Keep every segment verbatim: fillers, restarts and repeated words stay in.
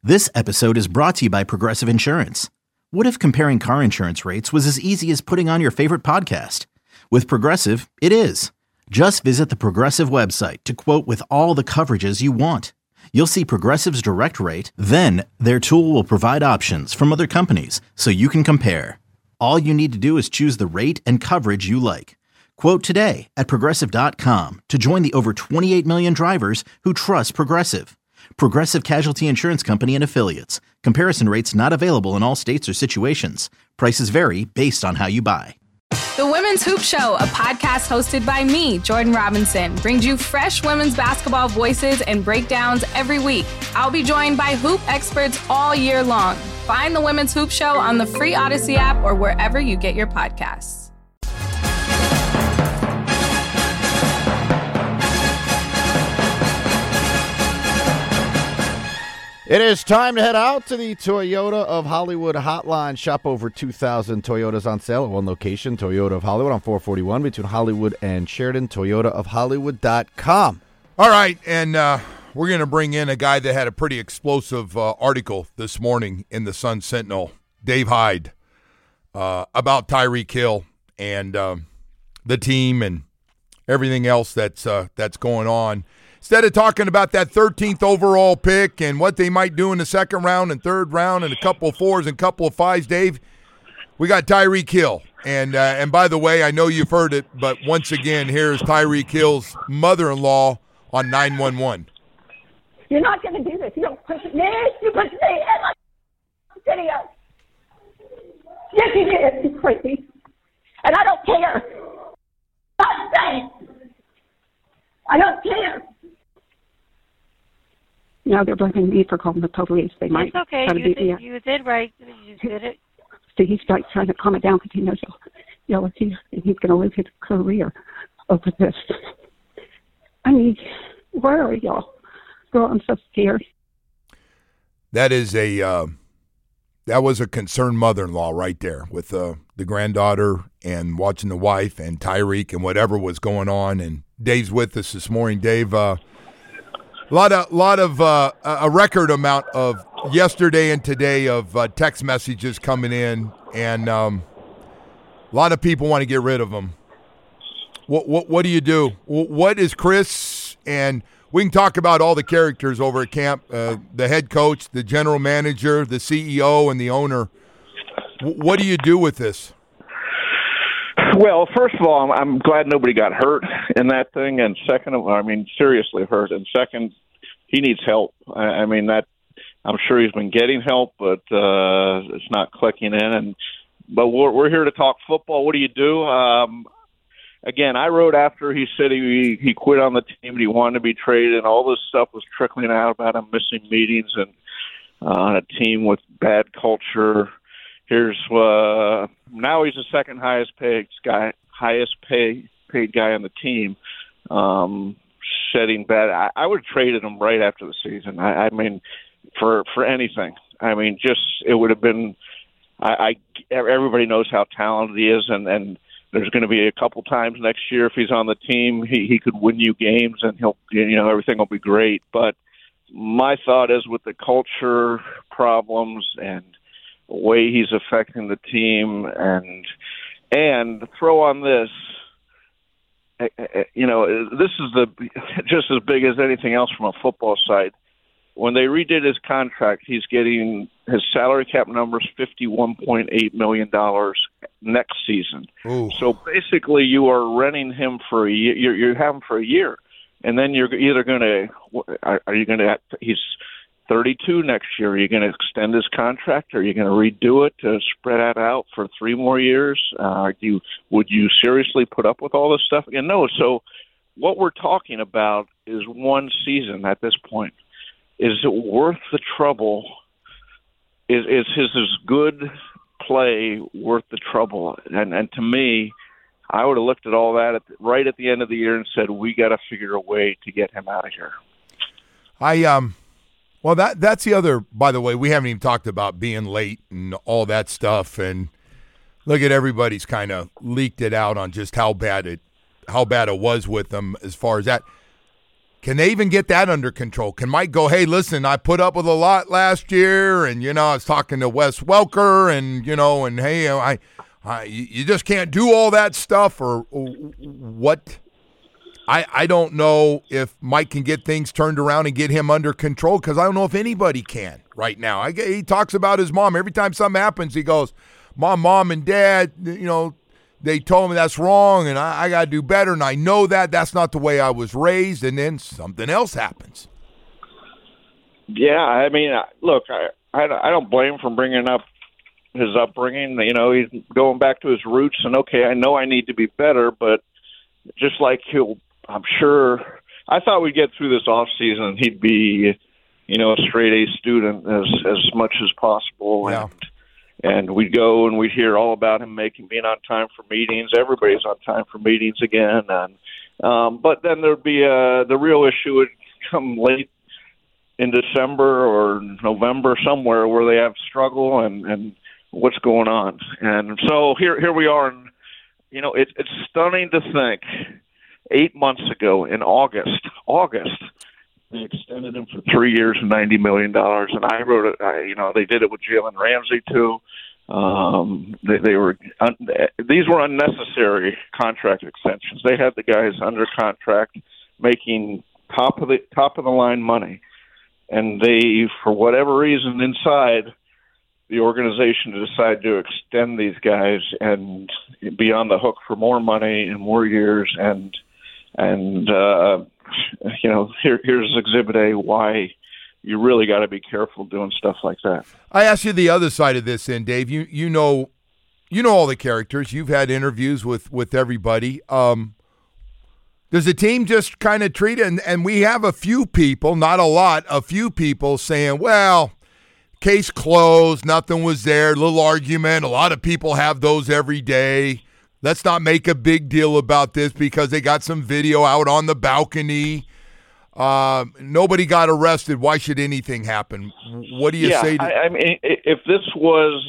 This episode is brought to you by Progressive Insurance. What if comparing car insurance rates was as easy as putting on your favorite podcast? With Progressive, it is. Just visit the Progressive website to quote with all the coverages you want. You'll see Progressive's direct rate, then their tool will provide options from other companies so you can compare. All you need to do is choose the rate and coverage you like. Quote today at progressive dot com to join the over twenty-eight million drivers who trust Progressive. Progressive Casualty Insurance Company and Affiliates. Comparison rates not available in all states or situations. Prices vary based on how you buy. The Women's Hoop Show, a podcast hosted by me, Jordan Robinson, brings you fresh women's basketball voices and breakdowns every week. I'll be joined by hoop experts all year long. Find the Women's Hoop Show on the free Odyssey app or wherever you get your podcasts. It is time to head out to the Toyota of Hollywood hotline. Shop over two thousand Toyotas on sale at one location, Toyota of Hollywood on four forty-one between Hollywood and Sheridan, toyota of hollywood dot com. All right, and uh, we're going to bring in a guy that had a pretty explosive uh, article this morning in the Sun Sentinel, Dave Hyde, uh, about Tyreek Hill and um, the team and everything else that's uh, that's going on. Instead of talking about that thirteenth overall pick and what they might do in the second round and third round and a couple of fours and a couple of fives, Dave, we got Tyreek Hill. And uh, and by the way, I know you've heard it, but once again, here's Tyreek Hill's mother-in-law on nine one one. You're not going to do this. You don't push me. You push me in my video. Yes, you did. It's crazy. And I don't care. Stop saying. I don't care. Now they're blaming me for calling the police. They might. It's okay. Try to You beat me did, up. you did right. You did it. So he's like trying to calm it down because he knows you'll yell at you and he's going to lose his career over this. I mean, where are y'all? Girl, I'm so scared. That is a uh, that was a concerned mother-in-law right there with uh, the granddaughter and watching the wife and Tyreek and whatever was going on. And Dave's with us this morning. Dave, uh, a lot of lot of uh, a record amount of yesterday and today of uh, text messages coming in, and um, a lot of people want to get rid of them. What what what do you do? What is Chris? And we can talk about all the characters over at camp, uh, the head coach, the general manager, the C E O, and the owner. What do you do with this? Well, first of all, I'm, I'm glad nobody got hurt in that thing, and second of all, I mean, seriously hurt, and second, he needs help. I, I mean, that I'm sure he's been getting help, but uh, it's not clicking in. And but we're, we're here to talk football. What do you do? Um, again, I wrote after he said he he quit on the team and he wanted to be traded, and all this stuff was trickling out about him missing meetings and uh, on a team with bad culture. Here's uh, now he's the second highest paid guy, highest pay, paid guy on the team. Um, shedding bad. I, I would have traded him right after the season. I, I mean, for for anything. I mean, just it would have been. I, I everybody knows how talented he is, and, and there's going to be a couple times next year if he's on the team, he he could win you games, and he'll you know everything will be great. But my thought is with the culture problems and the way he's affecting the team, and and throw on this, you know, this is the just as big as anything else from a football side. When they redid his contract, he's getting his salary cap numbers fifty-one point eight million dollars next season. Ooh. So basically, you are renting him for a year. You're, you have him for a year, and then you're either going to are, are you going to he's thirty-two next year. Are you going to extend his contract? Or are you going to redo it to spread that out for three more years? Uh, do you, would you seriously put up with all this stuff? And no. So what we're talking about is one season at this point. Is it worth the trouble? Is is his, his good play worth the trouble? And and to me, I would have looked at all that at the, right at the end of the year and said, we got to figure a way to get him out of here. I um. Well, that that's the other, by the way, we haven't even talked about being late and all that stuff. And look at everybody's kind of leaked it out on just how bad it how bad it was with them as far as that. Can they even get that under control? Can Mike go, hey, listen, I put up with a lot last year, and, you know, I was talking to Wes Welker, and, you know, and, hey, I, I you just can't do all that stuff, or, or what? I, I don't know if Mike can get things turned around and get him under control, because I don't know if anybody can right now. I, he talks about his mom. Every time something happens, he goes, Mom, Mom and Dad, you know, they told me that's wrong, and I, I got to do better, and I know that. That's not the way I was raised, and then something else happens. Yeah, I mean, look, I, I, I don't blame him for bringing up his upbringing. You know, he's going back to his roots, and, okay, I know I need to be better, but just like he'll, I'm sure, I thought we'd get through this off season and he'd be, you know, a straight-A student as, as much as possible. Yeah. And, And we'd go and we'd hear all about him making being on time for meetings. Everybody's on time for meetings again. And um, but then there'd be a, the real issue would come late in December or November somewhere where they have struggle and, and what's going on. And so here here we are. And, you know, it, it's stunning to think eight months ago in August, August, they extended him for three years and ninety million dollars. And I wrote it, I, you know, they did it with Jalen Ramsey, too. Um, they, they were un, these were unnecessary contract extensions. They had the guys under contract making top of the top of the line money. And they, for whatever reason inside the organization, decided to extend these guys and be on the hook for more money and more years. And, and, uh, you know, here, here's Exhibit A, why you really got to be careful doing stuff like that. I ask you the other side of this, then, Dave. You you know, you know all the characters. You've had interviews with with everybody. Um, does the team just kind of treat it? And, and we have a few people, not a lot, a few people saying, "Well, case closed. Nothing was there. Little argument. A lot of people have those every day. Let's not make a big deal about this because they got some video out on the balcony. Uh, nobody got arrested. Why should anything happen?" What do you yeah, say to I, I mean, if this was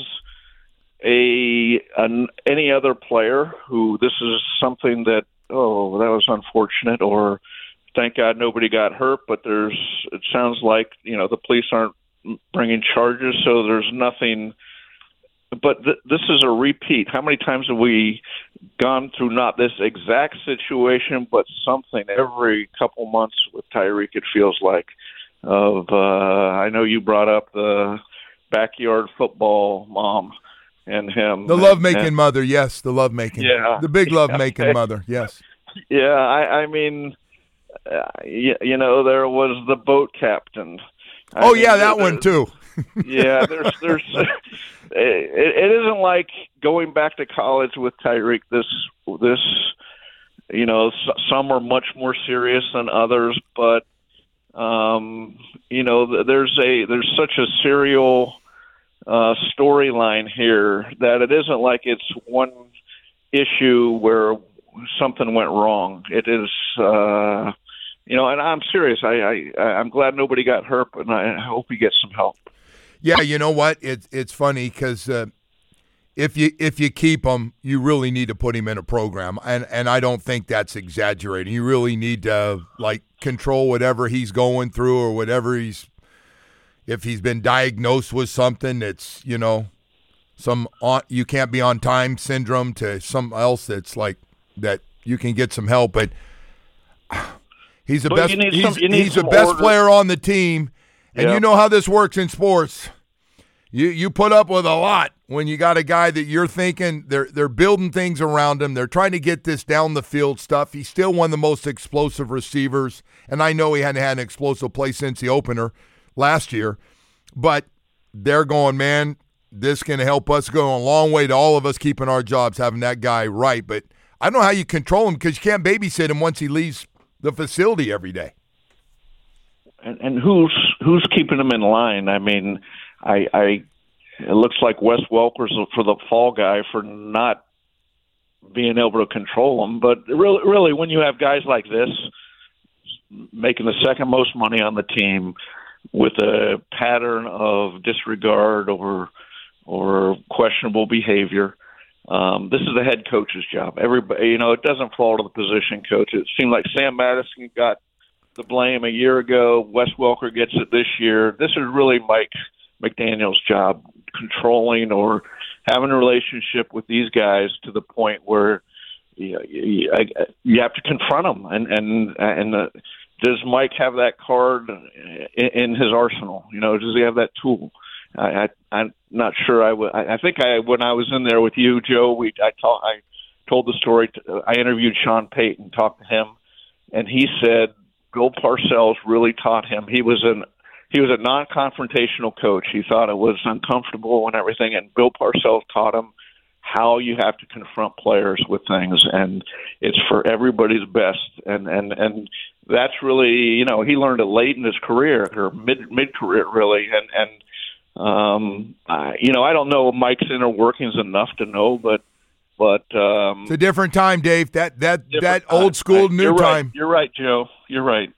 a an, any other player who this is something that, oh, that was unfortunate, or thank God nobody got hurt, but there's, it sounds like, you know, the police aren't bringing charges, so there's nothing. But th- this is a repeat. How many times have we gone through not this exact situation, but something every couple months with Tyreek, it feels like? Of uh, I know you brought up the backyard football mom and him. The love-making mother, yes, the love-making. Yeah. The big love-making yeah. mother, yes. Yeah, I, I mean, uh, you, you know, there was the boat captain. I oh, mean, yeah, that there, one, too. yeah, there's there's it, it isn't like going back to college with Tyreek. This this you know, some are much more serious than others, but um, you know, there's a there's such a serial uh, storyline here that it isn't like it's one issue where something went wrong. It is. Uh, You know, and I'm serious. I, I, I'm glad nobody got hurt, and I hope he gets some help. Yeah, you know what? It's it's funny because uh, if you if you keep him, you really need to put him in a program, and and I don't think that's exaggerating. You really need to like control whatever he's going through or whatever he's. If he's been diagnosed with something that's, you know, some on, you can't be on time syndrome to something else that's like that you can get some help, but. He's the but best. He's, some, he's the best order. player on the team, and yep. You know how this works in sports. You you put up with a lot when you got a guy that you're thinking they're they're building things around him. They're trying to get this down the field stuff. He's still one of the most explosive receivers, and I know he hadn't had an explosive play since the opener last year, but they're going, man, this can help us go a long way to all of us keeping our jobs, having that guy right. But I don't know how you control him because you can't babysit him once he leaves the facility every day. And, and who's who's keeping him in line? I mean, I, I it looks like Wes Welker's for the fall guy for not being able to control him. But really, really, when you have guys like this making the second most money on the team with a pattern of disregard or or questionable behavior. Um, this is the head coach's job. Everybody, you know, it doesn't fall to the position coach. It seemed like Sam Madison got the blame a year ago. Wes Welker gets it this year. This is really Mike McDaniel's job, controlling or having a relationship with these guys to the point where you, you, you have to confront them. And and and uh, does Mike have that card in, in his arsenal? You know, does he have that tool? I, I I'm not sure. I, w- I think I when I was in there with you, Joe, we I talk, I told the story. To, I interviewed Sean Payton, talked to him, and he said Bill Parcells really taught him. He was an He was a non-confrontational coach. He thought it was uncomfortable and everything, and Bill Parcells taught him how you have to confront players with things, and it's for everybody's best. And and and that's really, you know, he learned it late in his career, or mid mid career really. And and um, I, you know, I don't know Mike's inner workings enough to know, but but um, it's a different time, Dave. That that that time. old school I, new you're time. Right. You're right, Joe. You're right,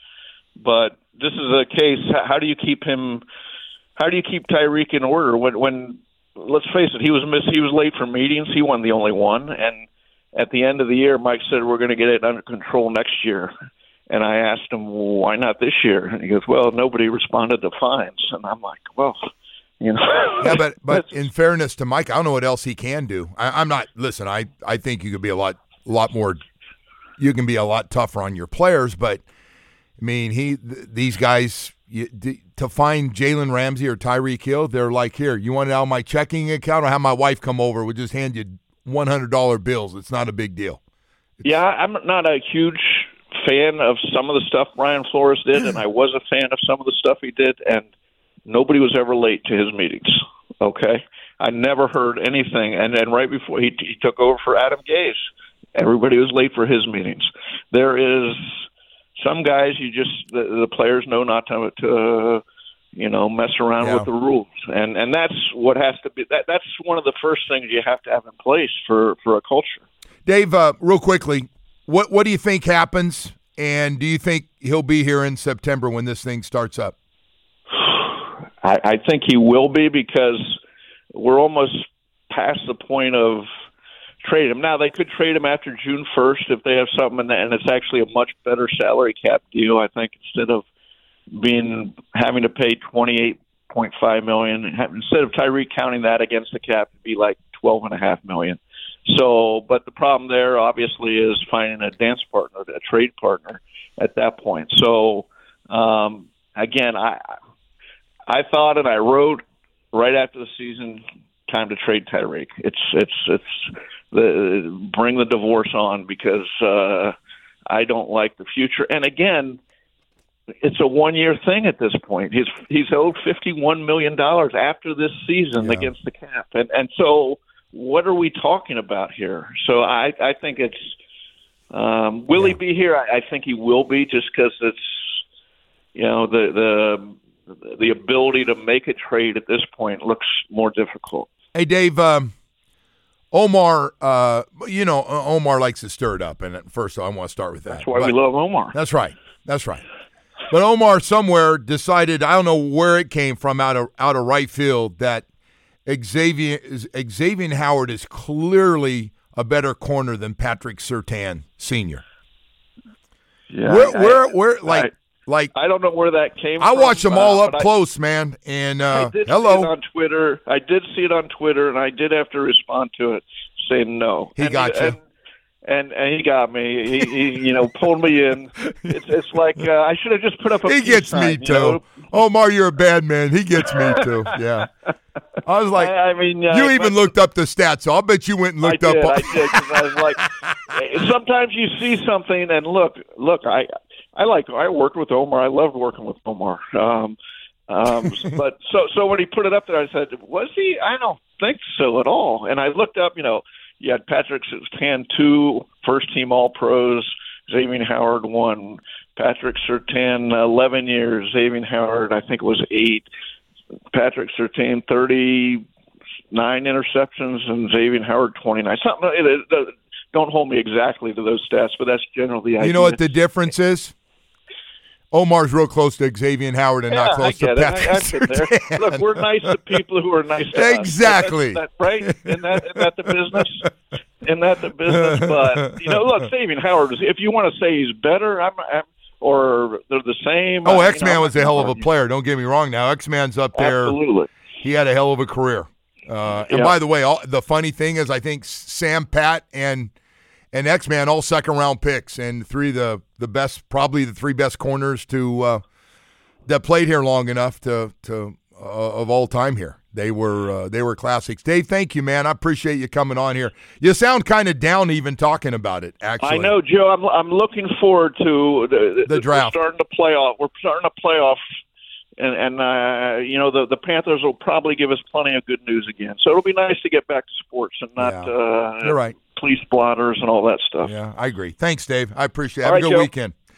but. This is a case. How do you keep him? How do you keep Tyreek in order when? When let's face it, he was miss. He was late for meetings. He wasn't the only one. And at the end of the year, Mike said we're going to get it under control next year. And I asked him, well, why not this year? And he goes, well, nobody responded to fines. And I'm like, well, you know. Yeah, but but in fairness to Mike, I don't know what else he can do. I, I'm not. Listen, I I think you could be a lot lot more. You can be a lot tougher on your players, but. I mean, he th- these guys, you, d- to find Jalen Ramsey or Tyreek Hill, they're like, here, you want it out of my checking account or have my wife come over? We'll just hand you one hundred dollar bills. It's not a big deal. It's- yeah, I'm not a huge fan of some of the stuff Brian Flores did, and I was a fan of some of the stuff he did, and nobody was ever late to his meetings, okay? I never heard anything. And then right before he, he took over for Adam Gase, everybody was late for his meetings. There is... Some guys, you just the, the players know not to, to uh, you know, mess around yeah. with the rules, and and that's what has to be. That that's one of the first things you have to have in place for, for a culture. Dave, uh, real quickly, what what do you think happens, and do you think he'll be here in September when this thing starts up? I, I think he will be because we're almost past the point of. Trade him. Now, they could trade him after June first if they have something, and, and it's actually a much better salary cap deal, I think, instead of being having to pay twenty-eight point five million dollars. Instead of Tyreek counting that against the cap, it'd be like twelve point five million dollars. So, but the problem there, obviously, is finding a dance partner, a trade partner at that point. So, um, again, I I thought and I wrote right after the season, time to trade Tyreek. It's it's it's the bring the divorce on because uh, I don't like the future. And again, it's a one year thing at this point. He's he's owed fifty one million dollars after this season yeah. against the cap, and and so what are we talking about here? So I I think it's um, will yeah. he be here? I, I think he will be just because it's you know the the the ability to make a trade at this point looks more difficult. Hey, Dave, um, Omar, uh, you know, Omar likes to stir it up, and first I want to start with that. That's why but, we love Omar. That's right. That's right. But Omar somewhere decided, I don't know where it came from out of out of right field, that Xavier Xavier Howard is clearly a better corner than Patrick Surtain Senior Yeah, where, I, where, where, like, I, like I don't know where that came I from. I watched them all uh, up close, I, man. And uh, I did hello, see it on Twitter. I did see it on Twitter, and I did have to respond to it, saying no. He and got he, you. And, and and he got me. He, he you know pulled me in. It's it's like uh, I should have just put up a. He gets sign, me too. Know? Omar, you're a bad man. He gets me too. Yeah. I was like, I, I mean, uh, you even but, looked up the stats. So I'll bet you went and looked I did, up. I did because I was like, sometimes you see something and look, look. I I like I worked with Omar. I loved working with Omar. Um, um, but so so when he put it up there, I said, was he? I don't think so at all. And I looked up, you know. You had Patrick Surtain, two first-team All-Pros. Xavier Howard, one. Patrick Surtain, eleven years. Xavier Howard, I think it was eight. Patrick Surtain, thirty-nine interceptions, and Xavier Howard, twenty-nine. Something. It, it, don't hold me exactly to those stats, but that's generally the idea. You know what the difference is? Omar's real close to Xavier Howard and yeah, not close I to Patrick Patrick Surtain. Surtain. Look, we're nice to people who are nice to exactly. us. That, right? Isn't that, isn't that the business? Isn't that the business? But, you know, look, Xavier Howard, if you want to say he's better, I'm, I'm or they're the same? Oh, Uh, X-Man you know, was a hell of a player. Don't get me wrong now. X-Man's up there. Absolutely. He had a hell of a career. Uh, and Yeah. by the way, all, the funny thing is I think Sam, Pat, and and X-Man all second-round picks, and three of the, the best, probably the three best corners to uh, that played here long enough to to uh, of all time here. They were uh, they were classics. Dave, thank you, man. I appreciate you coming on here. You sound kind of down even talking about it, actually. I know, Joe. I'm I'm looking forward to the, The draft. We're starting to play off. We're starting to play off, and and uh, you know the the Panthers will probably give us plenty of good news again. So it'll be nice to get back to sports and not Yeah. uh, You're right. police blotters and all that stuff. Yeah, I agree. Thanks, Dave. I appreciate it. All Have right, a good Joe. weekend.